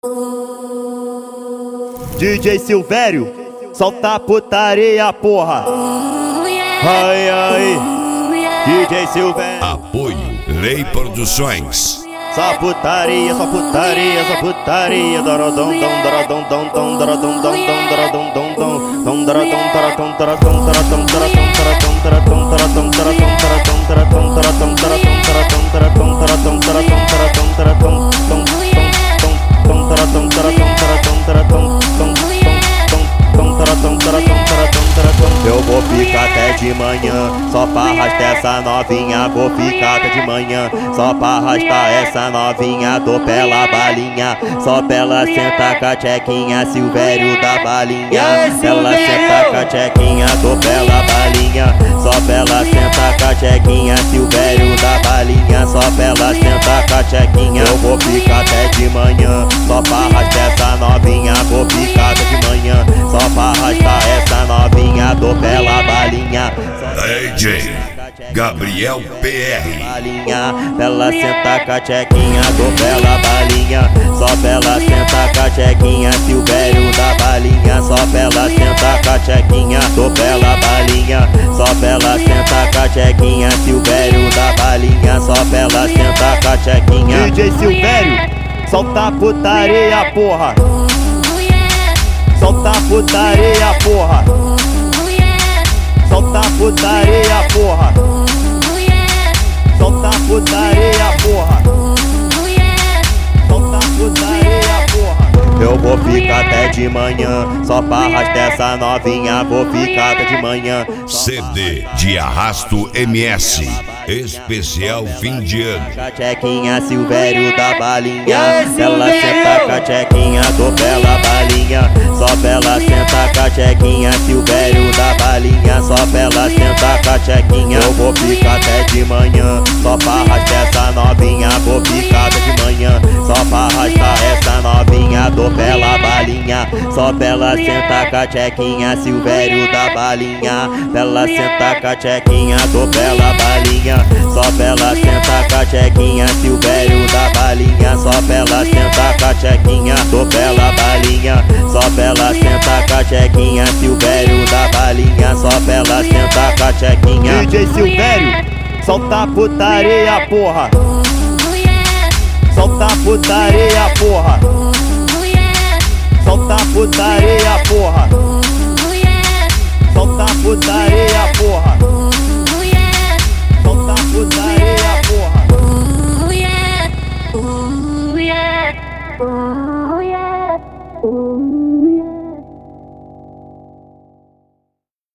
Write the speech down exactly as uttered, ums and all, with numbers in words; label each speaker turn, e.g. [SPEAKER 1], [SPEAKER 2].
[SPEAKER 1] D J Silvério, solta a putaria, porra. Ai, ai, D J Silvério.
[SPEAKER 2] Apoio Lei Produções.
[SPEAKER 1] Só putaria, só putaria, só putaria. Dorodom, dom, dorodom, dom, dom, dorodom, dom, dom, dorodom, dom, dom, dom, dorodom, dorodom, dorodom, dorodom, dorodom, dorodom, dorodom, dorodom, dorodom, dorodom, dorodom, dorodom, dorodom, dorodom, dorodom, dorodom, dorodom, dorodom, dorodom, dom, dom, dom, dorodom, dorodom, dorodom, dorodom, dom, dom, dorodom, dorodom, dorodom, dorodom. Eu vou ficar até de manhã, só pra arrastar essa novinha. Vou ficar até de manhã, só pra arrastar essa novinha. Dou pela balinha, só pela senta com a tchequinha. Silvério da balinha, ela senta com a tchequinha. Dou pela balinha, só pela senta com a tchequinha. Silvério da balinha, só pela senta com a tchequinha. Eu vou ficar até de manhã, só pra arrastar essa novinha. Vou ficar até de manhã, só pra arrastar essa novinha. Dou pela balinha,
[SPEAKER 2] D J Gabriel P R.
[SPEAKER 1] balinha, ela senta com a tchequinha. Dou pela balinha, só pela senta com a tchequinha. Silvério da balinha, só pela senta com a tchequinha. Dou pela balinha, só pela senta com a tchequinha. Silvério da balinha, só pela senta com a tchequinha. D J Silvério, solta a putaria, porra. Solta a putaria, porra. Solta a putaria, porra. Solta a putaria, porra. Solta a putaria, porra. Eu vou ficar até de manhã, só pra arrastar essa novinha. Vou ficar até de manhã.
[SPEAKER 2] C D de Arrasto M S, especial fim de ano.
[SPEAKER 1] Com a tchequinha, Silvério da balinha, ela senta com a tchequinha. Dou pela balinha, só pela senta com a tchequinha. Silvério da balinha, só pela senta com a tchequinha. Eu vou ficar até de manhã, só pra arrastar essa novinha. Vou ficar até de manhã, só pra arrastar essa novinha. Dou pela balinha, só pela senta com a tchequinha. Silvério da balinha, ela senta com a tchequinha. Dou pela balinha, só pela senta com a tchequinha. Silvério da balinha, só pela senta com a tchequinha. Dou pela balinha, só pela senta com a tchequinha. Silvério da balinha, só pela senta com a tchequinha. D J Silvério, solta a putaria, porra. Solta a putaria, porra.